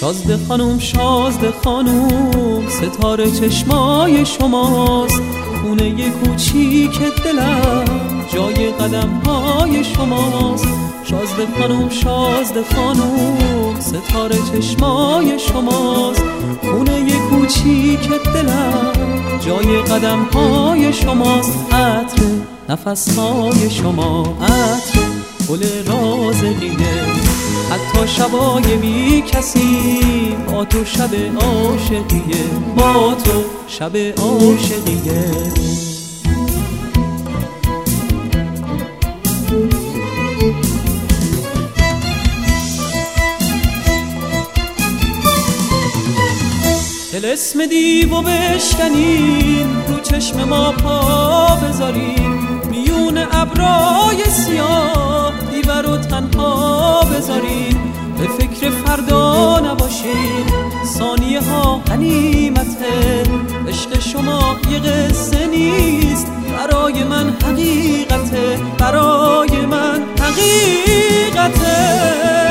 شازده خانوم شازده خانوم ستاره چشمای شماست، خونه کوچیک دلم جای قدم های شماست. شازده خانوم شازده خانوم ستاره چشمای شماست، خونه کوچیک دلم جای قدم های شماست. عطر نفس های شما عطر گل رازقیه، حتی شبای بی کسی با تو شب عاشقیه، با تو شب عاشقیه. طلسم دیو بشکنین، رو چشم ما پا بذارین، میون ابرای سیاه دیو رو تنها بذارین. به فکر فردا نباشین، ثانیه ها غنیمته، عشق شما یه قصه نیست، برای من حقیقته، برای من حقیقته.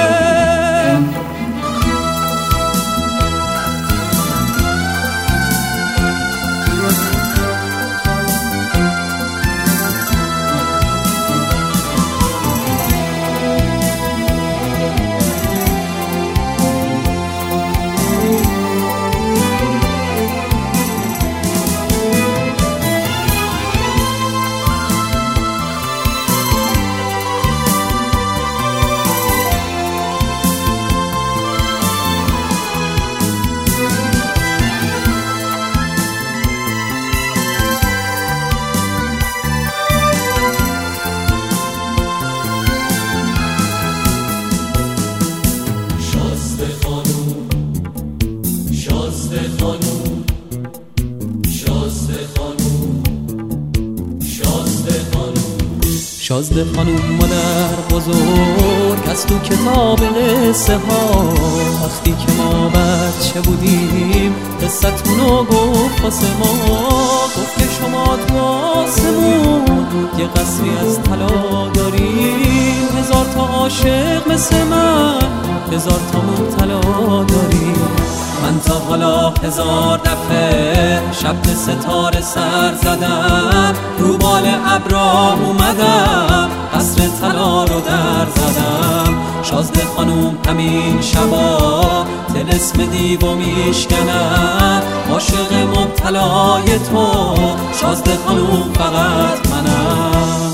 شازده خانوم مادر بزرگ از تو کتاب قصه ها، وقتی که ما بچه بودیم قصتونو گفت واسه ما. گفت که شما تو آسمون یه قصری از طلا داریم، 1000 تا عاشق مثل من 1000 تا مبتلا داریم. من تا حالا 1000 دفعه شب به ستاره سر زدم، رو بال ابرا اومدم قصر طلا رو در زدم. شازده خانوم همین شبا طلسم دیو میشکنم، عاشق مبتلای تو شازده خانوم فقط منم.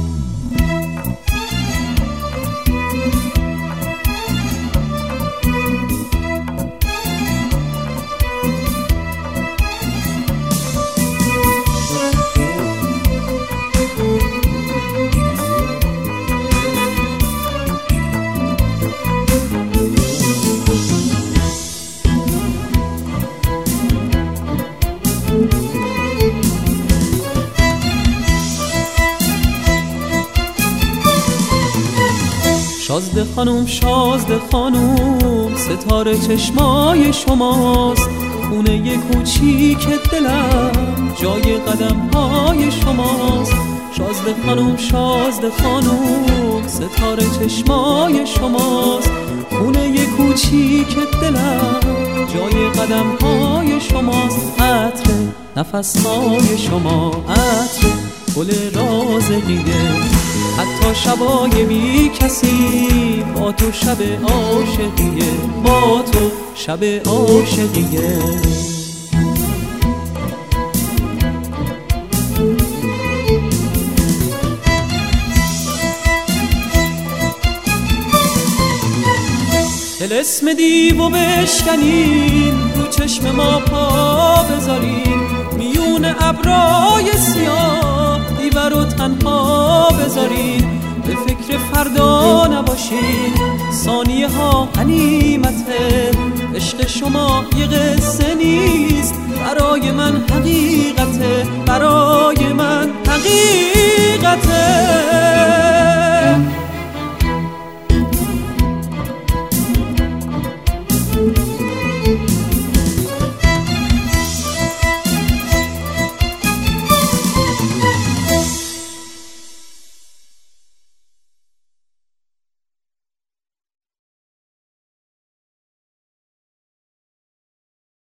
شازده خانوم شازده خانوم ستاره چشمای شماست، خونه کوچیک دلم جای قدم های شماست. شازده خانوم شازده خانوم ستاره چشمای شماست، خونه کوچیک دلم جای قدم های شماست. عطر نفس های شما عطر گل رازقیه، حتی شبای بی کسی با تو شب عاشقیه، با تو شب عاشقیه. طلسم دیو بشکنین، رو چشم ما پا بذارین، میون ابرای سیاه دیو رو تنها بذارین. به فکر فردا نباشین، ثانیه ها غنیمته، عشق شما یه قصه نیست، برای من حقیقته، برای من حقیقته.